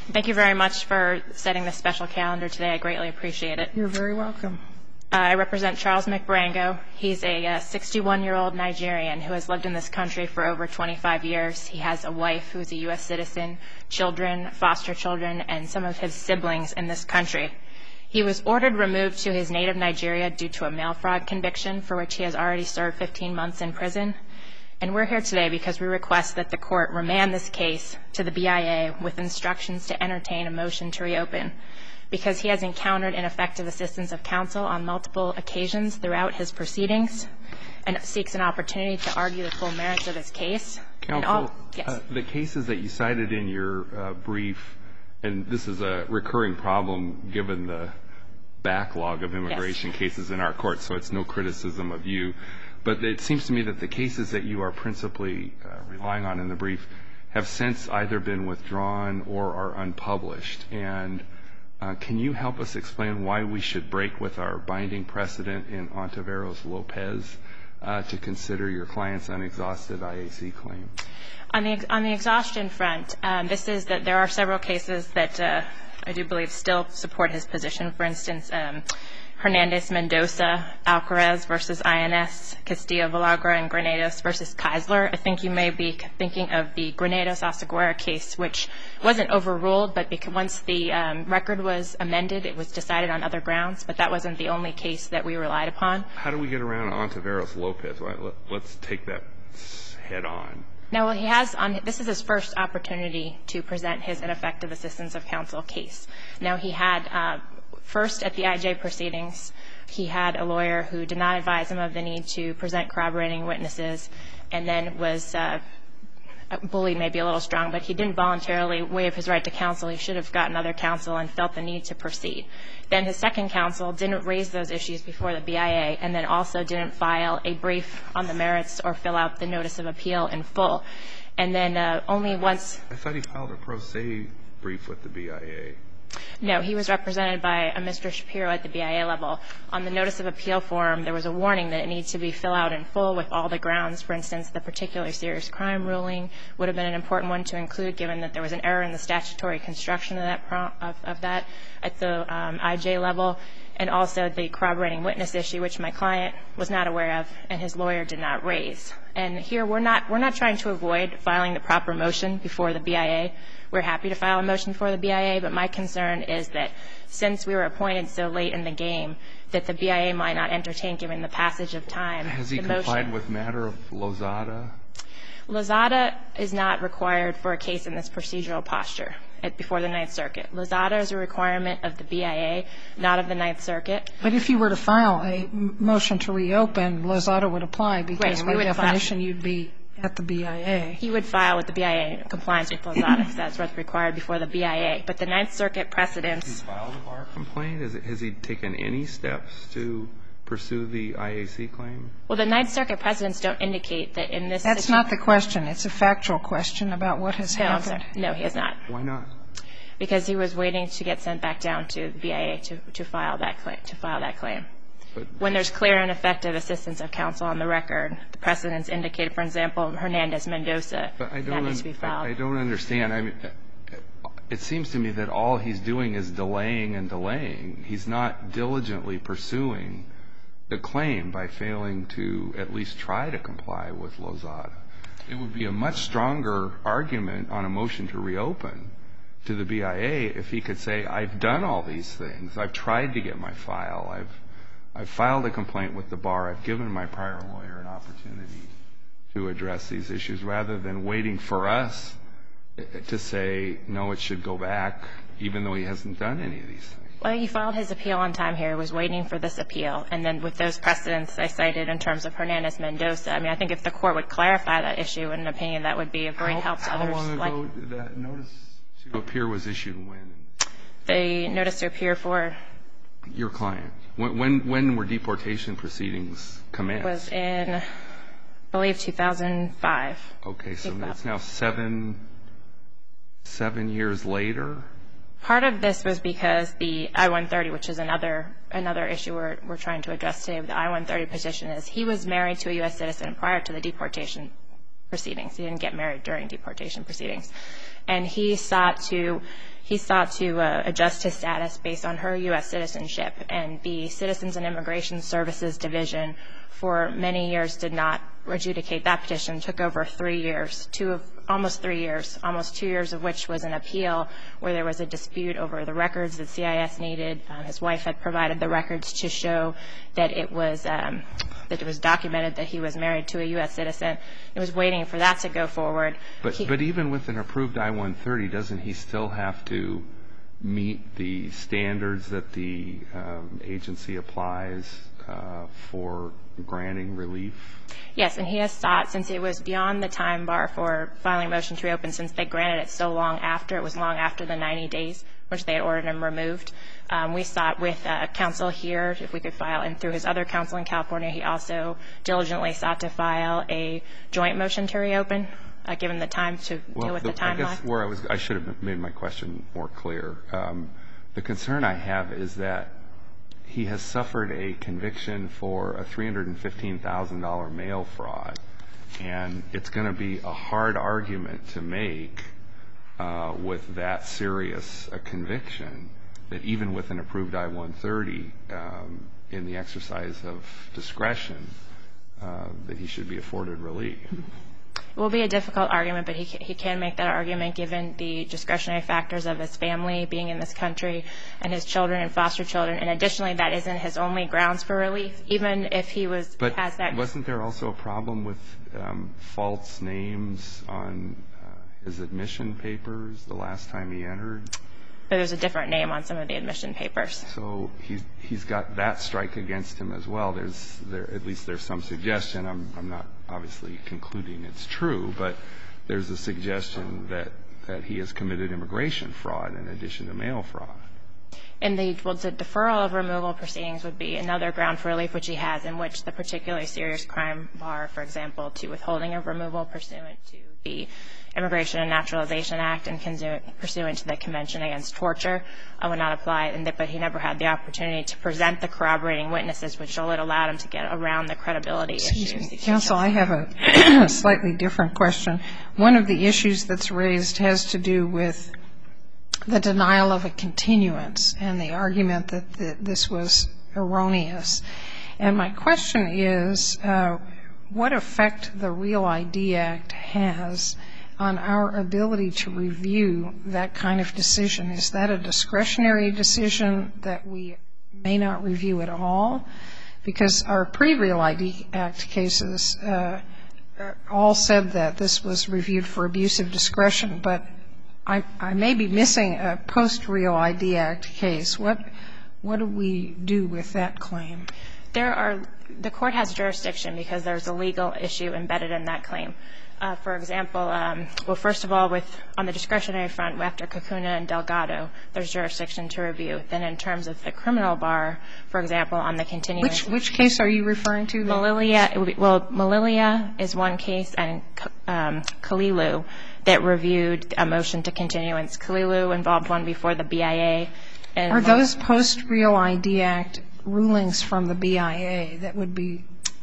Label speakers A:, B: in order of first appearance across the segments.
A: Thank you very much for setting this special calendar today. I greatly appreciate it.
B: You're very welcome.
A: I represent Charles McBrango. He's a 61-year-old Nigerian who has lived in this country for over 25 years. He has a wife who's a U.S. citizen, children, foster children, and some of his siblings in this country. He was ordered removed to his native Nigeria due to a mail fraud conviction for which he has already served 15 months in prison. And we're here today because we request that the court remand this case to the BIA with instructions to entertain a motion to reopen because he has encountered ineffective assistance of counsel on multiple occasions throughout his proceedings and seeks an opportunity to argue the full merits of his case.
C: Counsel, the cases that you cited in your brief, and this is a recurring problem given the backlog of immigration cases in our court, so it's no criticism of you. But it seems to me that the cases that you are principally relying on in the brief have since either been withdrawn or are unpublished. And can you help us explain why we should break with our binding precedent in Ontiveros-Lopez to consider your client's unexhausted IAC claim?
A: On the exhaustion front, this is that there are several cases that I do believe still support his position. For instance, Hernandez-Mendoza, Alcarez versus INS, Castillo-Villagra, and Granados versus Keisler. I think you may be thinking of the Granados-Oseguera case, which wasn't overruled, but once the record was amended, it was decided on other grounds. But that wasn't the only case that we relied upon.
C: How do we get around Ontiveros-Lopez? Let's take that head on.
A: Now, this is his first opportunity to present his ineffective assistance of counsel case. Now, he had first at the IJ proceedings, he had a lawyer who did not advise him of the need to present corroborating witnesses, and then was bullied, maybe a little strong, but he didn't voluntarily waive his right to counsel. He should have gotten other counsel and felt the need to proceed. Then his second counsel didn't raise those issues before the BIA, and then also didn't file a brief on the merits or fill out the notice of appeal in full. And then only once...
C: I thought he filed a pro se brief with the BIA.
A: No, he was represented by a Mr. Shapiro at the BIA level. On the notice of appeal form, there was a warning that it needs to be filled out in full with all the grounds. For instance, the particular serious crime ruling would have been an important one to include, given that there was an error in the statutory construction of that at the IJ level, and also the corroborating witness issue, which my client was not aware of and his lawyer did not raise. And here we're not trying to avoid filing the proper motion before the BIA. We're happy to file a motion for the BIA, but my concern is that since we were appointed so late in the game, that the BIA might not entertain, given the passage of time, the motion.
C: Has he complied with matter of Lozada?
A: Lozada is not required for a case in this procedural posture before the Ninth Circuit. Lozada is a requirement of the BIA, not of the Ninth Circuit.
B: But if you were to file a motion to reopen, Lozada would apply because by definition you'd be at the BIA.
A: He would file with the BIA in compliance with Lozada because that's what's required before the BIA. But the Ninth Circuit precedents...
C: Has he filed a bar complaint? Has he taken any steps to pursue the IAC claim?
A: Well, the Ninth Circuit precedents don't indicate that in this...
B: That's not the question. It's a factual question about what has happened.
A: No, he has not.
C: Why not?
A: Because he was waiting to get sent back down to the BIA to file that claim. But when there's clear and effective assistance of counsel on the record, the precedents indicate, for example, Hernandez-Mendoza, that needs to be filed.
C: I don't understand. I mean, it seems to me that all he's doing is delaying and delaying. He's not diligently pursuing the claim by failing to at least try to comply with Lozada. It would be a much stronger argument on a motion to reopen to the BIA if he could say, I've done all these things. I've tried to get my file. I've filed a complaint with the bar. I've given my prior lawyer an opportunity to address these issues, rather than waiting for us to say, no, it should go back, even though he hasn't done any of these things.
A: Well, he filed his appeal on time here. He was waiting for this appeal. And then with those precedents I cited in terms of Hernandez-Mendoza, I mean, I think if the court would clarify that issue, in an opinion, that would be a great help to others.
C: How long ago did that notice to appear was issued and when?
A: The notice to appear for?
C: Your client. When were deportation proceedings commenced?
A: It was in, I believe, 2005.
C: Okay, so it's now seven years later?
A: Part of this was because the I-130, which is another issue we're trying to address today with the I-130 petition, is he was married to a U.S. citizen prior to the deportation proceedings. He didn't get married during deportation proceedings. And he he sought to adjust his status based on her U.S. citizenship, and the Citizens and Immigration Services Division for many years did not adjudicate that petition. Took over 3 years, almost 3 years, almost 2 years of which was an appeal where there was a dispute over the records that CIS needed. His wife had provided the records to show that it was documented that he was married to a U.S. citizen. It was waiting for that to go forward.
C: But even with an approved I-130, doesn't he still have to meet the standards that the agency applies for granting relief?
A: Yes, and he has sought, since it was beyond the time bar for filing a motion to reopen, since they granted it so long after, it was long after the 90 days, which they had ordered him removed. We sought with counsel here if we could file, and through his other counsel in California, he also diligently sought to file a joint motion to reopen, given the time to deal with the timeline.
C: I guess where I should have made my question more clear. The concern I have is that he has suffered a conviction for a $315,000 mail fraud, and it's going to be a hard argument to make with that serious a conviction that even with an approved I-130, in the exercise of discretion, that he should be afforded relief.
A: It will be a difficult argument, but he can make that argument given the discretionary factors of his family being in this country and his children and foster children. And additionally, that isn't his only grounds for relief, even if he has that.
C: But wasn't there also a problem with false names on his admission papers the last time he entered?
A: There's a different name on some of the admission papers.
C: So he's got that strike against him as well. At least there's some suggestion. I'm not obviously concluding it's true, but there's a suggestion that he has committed immigration fraud in addition to mail fraud.
A: And the deferral of removal proceedings would be another ground for relief, which he has, in which the particularly serious crime bar, for example, to withholding of removal pursuant to the Immigration and Naturalization Act and pursuant to the Convention Against Torture would not apply, but he never had the opportunity to present the corroborating witnesses, which would allow him to get around the credibility issues.
B: Counsel, I have a slightly different question. One of the issues that's raised has to do with the denial of a continuance and the argument that this was erroneous. And my question is, what effect the REAL ID Act has on our ability to review that kind of decision? Is that a discretionary decision that we may not review at all? Because our pre-REAL ID Act cases all said that this was reviewed for abuse of discretion, but I may be missing a post-REAL ID Act case. What do we do with that claim?
A: The court has jurisdiction because there's a legal issue embedded in that claim. For example, well, first of all, on the discretionary front, after Cacuna and Delgado, there's jurisdiction to review. Then in terms of the criminal bar, for example, on the continuance.
B: Which case are you referring to?
A: Malilia is one case, and Kalilu that reviewed a motion to continuance. Kalilu involved one before the BIA.
B: Are those post-REAL ID Act rulings from the BIA that would be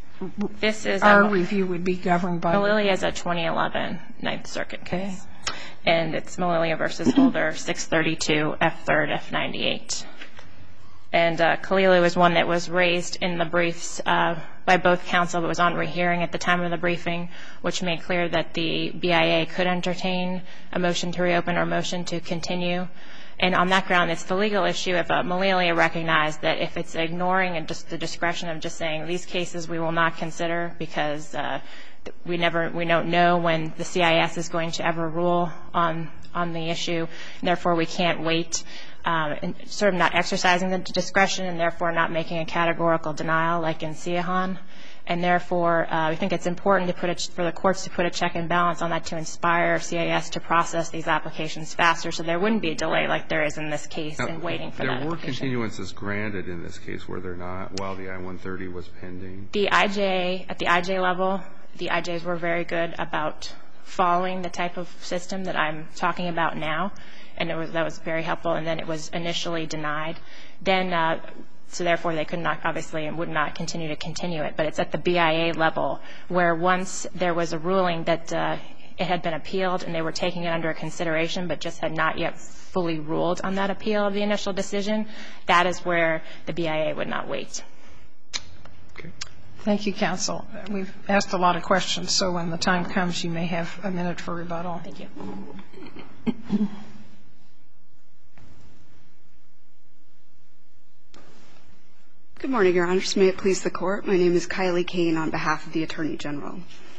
B: our review would be governed by?
A: Malilia is a 2011 Ninth Circuit case. And it's Malilia v. Holder, 632 F3rd F98. And Kalilu is one that was raised in the briefs by both counsel, but was on rehearing at the time of the briefing, which made clear that the BIA could entertain a motion to reopen or motion to continue. And on that ground, it's the legal issue. If Malilia recognized that if it's ignoring and just the discretion of just saying these cases we will not consider because we don't know when the CIS is going to ever rule on the issue, and therefore we can't wait, and sort of not exercising the discretion and therefore not making a categorical denial like in Siahan. And therefore, I think it's important for the courts to put a check and balance on that to inspire CIS to process these applications faster so there wouldn't be a delay like there is in this case in waiting for that application.
C: There were continuances granted in this case, were there not, while the I-130 was pending?
A: At the IJ level, the IJs were very good about following the type of system that I'm talking about now, and that was very helpful. And then it was initially denied. Then so therefore they could not, obviously, and would not continue to continue it. But it's at the BIA level where once there was a ruling that it had been appealed and they were taking it under consideration but just had not yet fully ruled on that appeal of the initial decision, that is where the BIA would not wait.
C: Okay.
B: Thank you, counsel. We've asked a lot of questions, so when the time comes, you may have a minute for rebuttal.
A: Thank you.
D: Good morning, Your Honors. May it please the Court. My name is Kylie Kane on behalf of the Attorney General.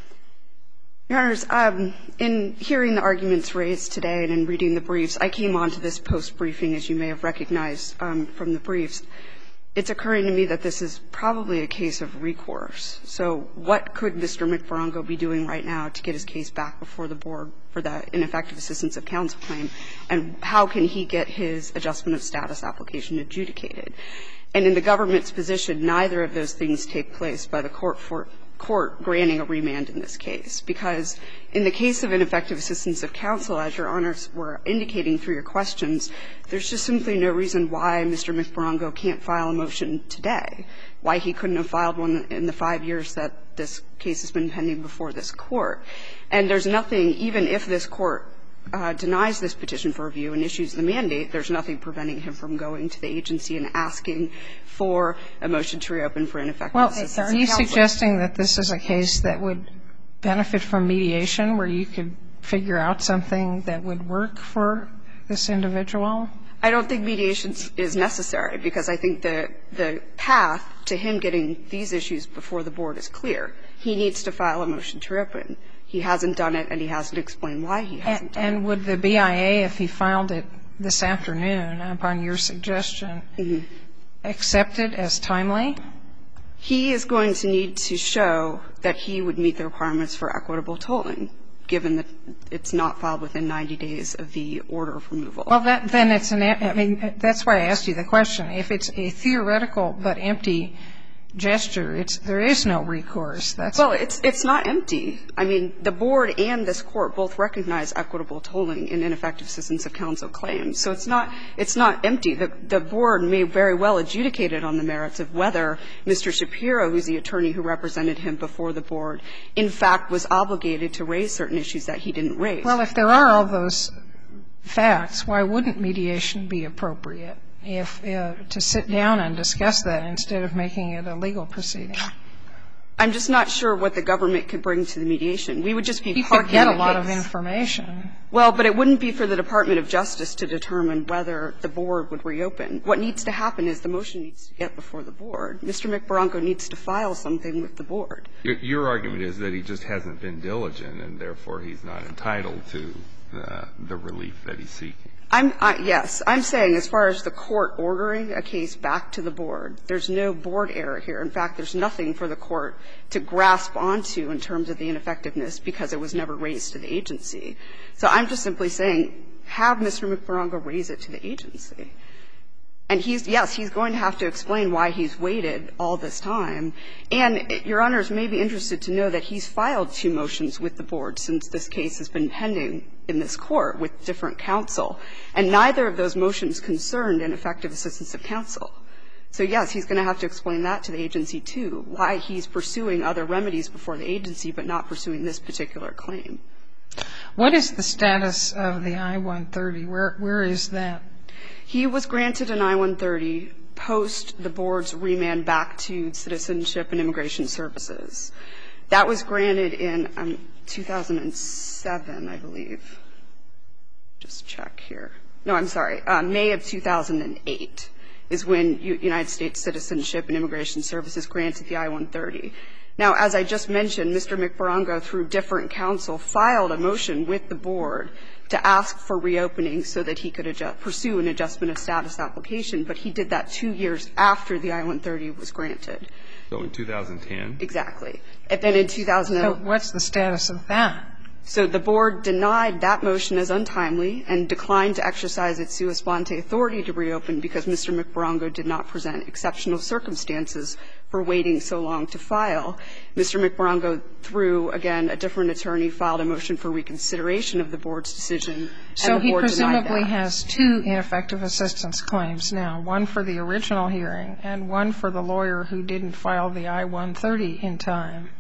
D: Your Honors, in hearing the arguments raised today and in reading the briefs, I came on to this post-briefing, as you may have recognized from the briefs. It's occurring to me that this is probably a case of recourse. So what could Mr. McBarongo be doing right now to get his case back before the board for that ineffective assistance of counsel claim, and how can he get his adjustment of status application adjudicated? And in the government's position, neither of those things take place by the court granting a remand in this case, because in the case of ineffective assistance of counsel, as Your Honors were indicating through your questions, there's just simply no reason why Mr. McBarongo can't file a motion today, why he couldn't have filed one in the 5 years that this case has been pending before this Court. And there's nothing, even if this Court denies this petition for review and issues the mandate, there's nothing preventing him from going to the agency and asking for a motion to reopen for ineffective assistance of counsel.
B: Well, are you suggesting that this is a case that would benefit from mediation, where you could figure out something that would work for this individual?
D: I don't think mediation is necessary, because I think the path to him getting these issues before the board is clear. He needs to file a motion to reopen. He hasn't done it, and he hasn't explained why he hasn't done it.
B: And would the BIA, if he filed it this afternoon upon your suggestion, accept it as timely?
D: He is going to need to show that he would meet the requirements for equitable tolling, given that it's not filed within 90 days of the order of removal.
B: Well, then it's I mean, that's why I asked you the question. If it's a theoretical but empty gesture, there is no recourse.
D: Well, it's not empty. I mean, the board and this Court both recognize equitable tolling in ineffective assistance of counsel claims. So it's not empty. The board may very well adjudicate it on the merits of whether Mr. Shapiro, who's the attorney who represented him before the board, in fact was obligated to raise certain issues that he didn't raise.
B: Well, if there are all those facts, why wouldn't mediation be appropriate to sit down and discuss that instead of making it a legal proceeding?
D: I'm just not sure what the government could bring to the mediation. We would just be parking the case.
B: You could get a lot of information.
D: Well, but it wouldn't be for the Department of Justice to determine whether the board would reopen. What needs to happen is the motion needs to get before the board. Mr. McBarongo needs to file something with the board.
C: Your argument is that he just hasn't been diligent, and therefore he's not entitled to the relief that he's seeking.
D: Yes. I'm saying as far as the Court ordering a case back to the board, there's no board error here. In fact, there's nothing for the Court to grasp onto in terms of the ineffectiveness because it was never raised to the agency. So I'm just simply saying have Mr. McBarongo raise it to the agency. And he's going to have to explain why he's waited all this time. And Your Honors may be interested to know that he's filed 2 motions with the board since this case has been pending in this Court with different counsel. And neither of those motions concerned ineffective assistance of counsel. So, yes, he's going to have to explain that to the agency, too, why he's pursuing other remedies before the agency but not pursuing this particular claim.
B: What is the status of the I-130? Where is that?
D: He was granted an I-130 post the board's remand back to Citizenship and Immigration Services. That was granted in 2007, I believe. Just check here. No, I'm sorry. May of 2008 is when United States Citizenship and Immigration Services granted the I-130. Now, as I just mentioned, Mr. McBarongo, through different counsel, filed a motion with the board to ask for reopening so that he could pursue an adjustment of status application, but he did that 2 years after the I-130 was granted.
C: So in 2010?
D: Exactly. And then in 2011.
B: So what's the status of that?
D: So the board denied that motion as untimely and declined to exercise its sua sponte authority to reopen because Mr. McBarongo did not present exceptional circumstances for waiting so long to file. Mr. McBarongo, through, again, a different attorney, filed a motion for reconsideration of the board's decision, and the board denied that. So he presumably
B: has 2 ineffective assistance claims now, one for the original hearing and one for the lawyer who didn't file the I-130 in time.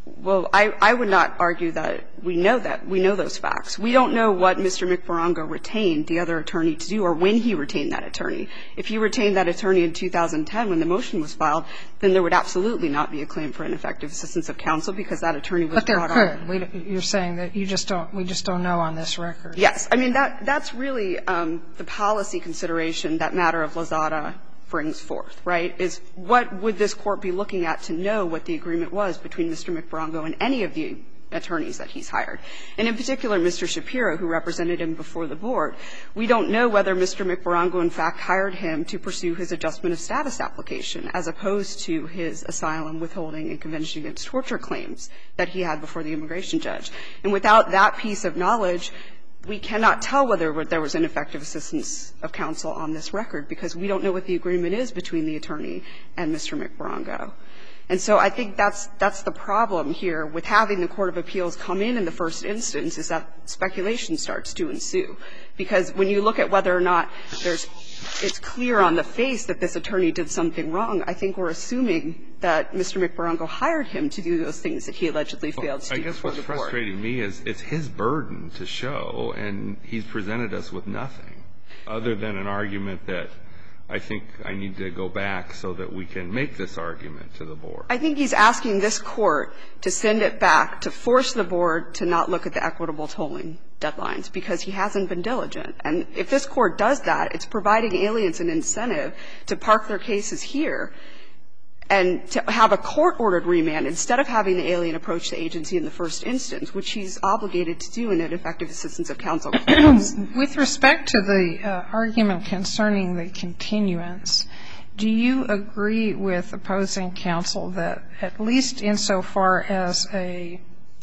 D: Well, I would not argue that. We know those facts. We don't know what Mr. McBarongo retained the other attorney to do or when he retained that attorney. If he retained that attorney in 2010 when the motion was filed, then there would absolutely not be a claim for ineffective assistance of counsel because that attorney was brought on.
B: But there could. You're saying that we just don't know on this record.
D: Yes. I mean, that's really the policy consideration that matter of Lozada brings forth, right, is what would this Court be looking at to know what the agreement was between Mr. McBarongo and any of the attorneys that he's hired. And in particular, Mr. Shapiro, who represented him before the Board, we don't know whether Mr. McBarongo in fact hired him to pursue his adjustment of status application as opposed to his asylum, withholding, and Convention Against Torture claims that he had before the immigration judge. And without that piece of knowledge, we cannot tell whether there was ineffective assistance of counsel on this record because we don't know what the agreement is between the attorney and Mr. McBarongo. And so I think that's the problem here with having the court of appeals come in the first instance is that speculation starts to ensue. Because when you look at whether or not it's clear on the face that this attorney did something wrong, I think we're assuming that Mr. McBarongo hired him to do those things that he allegedly failed to do before the Board.
C: I guess what's frustrating me is it's his burden to show, and he's presented us with nothing other than an argument that I think I need to go back so that we can make this argument to the Board.
D: I think he's asking this Court to send it back, to force the Board to not look at the equitable tolling deadlines because he hasn't been diligent. And if this Court does that, it's providing aliens an incentive to park their cases here and to have a court-ordered remand instead of having the alien approach the agency in the first instance, which he's obligated to do in an effective assistance of counsel.
B: With respect to the argument concerning the continuance, do you agree with opposing counsel that at least insofar as a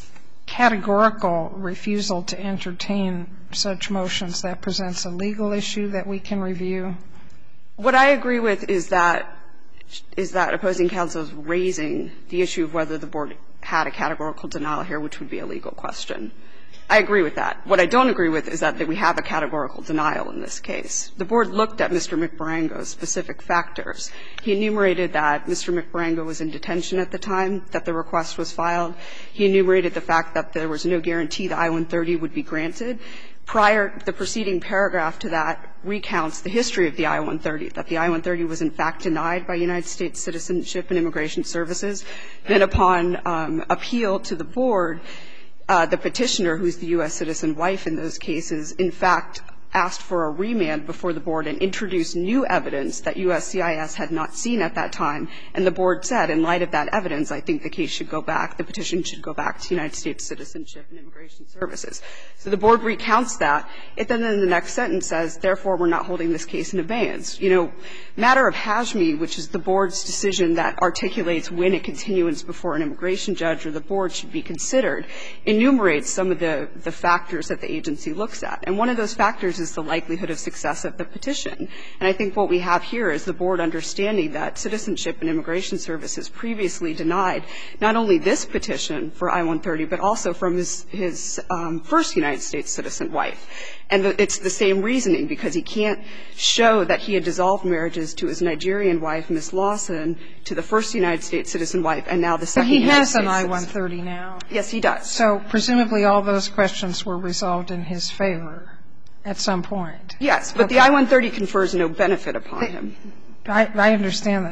B: categorical refusal to entertain such motions, that presents a legal issue that we can review?
D: What I agree with is that opposing counsel is raising the issue of whether the Board had a categorical denial here, which would be a legal question. I agree with that. What I don't agree with is that we have a categorical denial in this case. The Board looked at Mr. McBarongo's specific factors. He enumerated that Mr. McBarongo was in detention at the time that the request was filed. He enumerated the fact that there was no guarantee the I-130 would be granted. The preceding paragraph to that recounts the history of the I-130, that the I-130 was in fact denied by United States Citizenship and Immigration Services. Then upon appeal to the Board, the petitioner, who's the U.S. citizen wife in those cases, in fact asked for a remand before the Board and introduced new evidence that USCIS had not seen at that time. And the Board said, in light of that evidence, I think the case should go back, the petition should go back to United States Citizenship and Immigration Services. So the Board recounts that. It then in the next sentence says, therefore, we're not holding this case in abeyance. You know, matter of Hashmi, which is the Board's decision that articulates when a continuance before an immigration judge or the Board should be considered, enumerates some of the factors that the agency looks at. And one of those factors is the likelihood of success of the petition. And I think what we have here is the Board understanding that Citizenship and Immigration Services previously denied not only this petition for I-130, but also from his first United States citizen wife. And it's the same reasoning, because he can't show that he had dissolved marriages to his Nigerian wife, Ms. Lawson, to the first United States citizen wife, and now the second United States citizen.
B: But he has an I-130 now.
D: Yes, he does.
B: So presumably all those questions were resolved in his favor at some point.
D: Yes, but the I-130 confers no benefit upon him.
B: I understand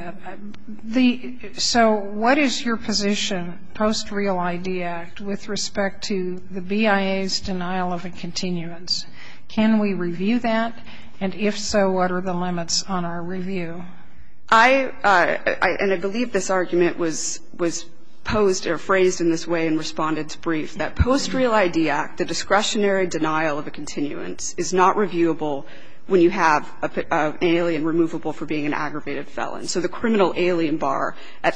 B: that. So what is your position post-Real ID Act with respect to the BIA's denial of a continuance? Can we review that? And if so, what are the limits on our review?
D: And I believe this argument was posed or phrased in this way in Respondent's brief, that post-Real ID Act, the discretionary denial of a continuance is not reviewable when you have an alien removable for being an aggravated felon. So the criminal alien bar at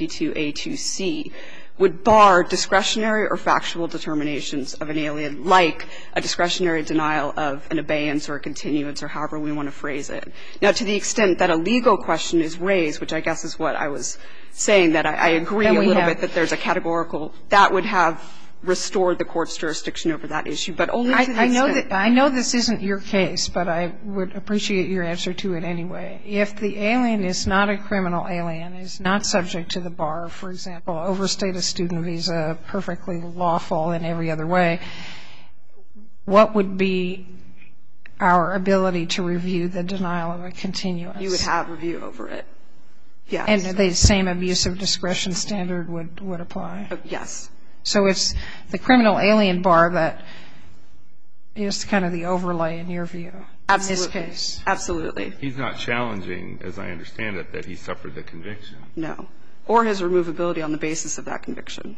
D: 1252A2C would bar discretionary or factual determinations of an alien, like a discretionary denial of an abeyance or a continuance or however we want to phrase it. Now, to the extent that a legal question is raised, which I guess is what I was saying, that I agree a little bit that there's a categorical, that would have restored the court's jurisdiction over that issue, but only to the extent.
B: I know this isn't your case, but I would appreciate your answer to it anyway. If the alien is not a criminal alien, is not subject to the bar, for example, overstayed a student visa, perfectly lawful in every other way, what would be our ability to review the denial of a continuance?
D: You would have review over it. Yes.
B: And the same abuse of discretion standard would apply?
D: Yes.
B: So it's the criminal alien bar that is kind of the overlay in your view in this case?
D: Absolutely.
C: He's not challenging, as I understand it, that he suffered the conviction.
D: No. Or his removability on the basis of that conviction.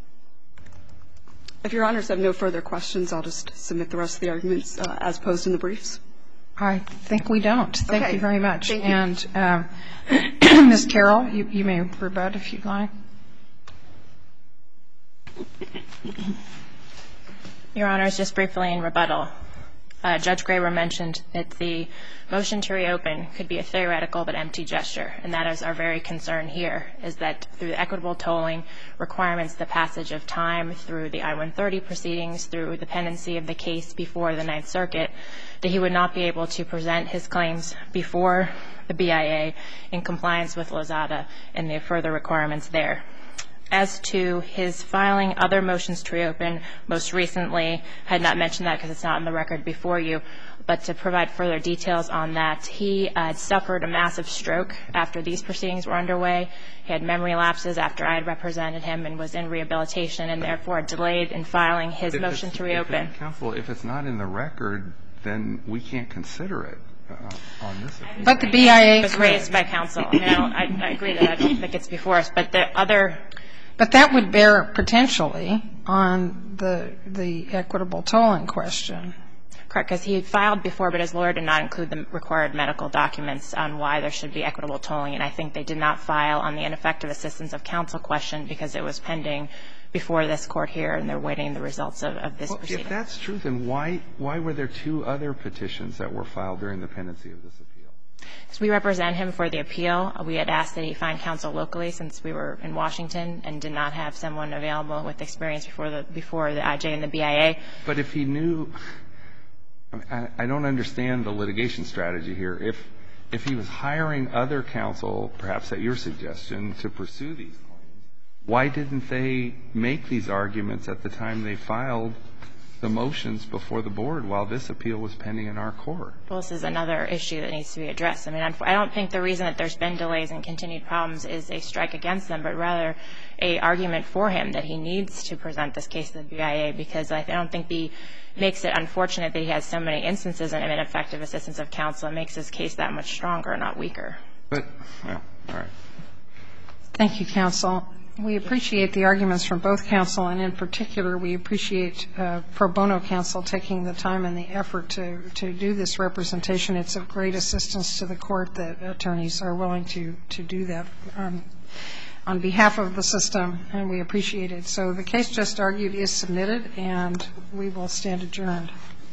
D: If Your Honors have no further questions, I'll just submit the rest of the arguments as posed in the briefs.
B: I think we don't. Thank you very much.
D: Thank you.
B: And Ms. Carroll, you may rebut if you'd like.
A: Your Honors, just briefly in rebuttal, Judge Graber mentioned that the motion to reopen could be a theoretical but empty gesture, and that is our very concern here, is that through the equitable tolling requirements, the passage of time through the I-130 proceedings, through the pendency of the case before the Ninth Circuit, that he would not be able to present his claims before the BIA in compliance with Lozada and the further requirements there. As to his filing other motions to reopen, most recently, I had not mentioned that because it's not in the record before you, but to provide further details on that, he had suffered a massive stroke after these proceedings were underway. He had memory lapses after I had represented him and was in rehabilitation and therefore delayed in filing his motion to reopen.
C: Counsel, if it's not in the record, then we can't consider it on this issue.
B: But the BIA
A: was raised by counsel. I agree that I don't think it's before us, but the other.
B: But that would bear potentially on the equitable tolling question.
A: Correct, because he had filed before, but his lawyer did not include the required medical documents on why there should be equitable tolling, and I think they did not file on the ineffective assistance of counsel question because it was pending before this court here, and they're waiting the results of this proceeding.
C: If that's true, then why were there two other petitions that were filed during the pendency of this appeal?
A: Because we represent him for the appeal. We had asked that he find counsel locally since we were in Washington and did not have someone available with experience before the IJ and the BIA.
C: But if he knew, I don't understand the litigation strategy here. If he was hiring other counsel, perhaps at your suggestion, to pursue these claims, why didn't they make these arguments at the time they filed the motions before the board while this appeal was pending in our court?
A: Well, this is another issue that needs to be addressed. I mean, I don't think the reason that there's been delays and continued problems is a strike against them, but rather a argument for him that he needs to present this case to the BIA, because I don't think he makes it unfortunate that he has so many instances of ineffective assistance of counsel. It makes his case that much stronger, not weaker.
C: But, well, all right.
B: Thank you, counsel. We appreciate the arguments from both counsel, and in particular, we appreciate pro bono counsel taking the time and the effort to do this representation. It's of great assistance to the court that attorneys are willing to do that on behalf of the system, and we appreciate it. So the case just argued is submitted, and we will stand adjourned.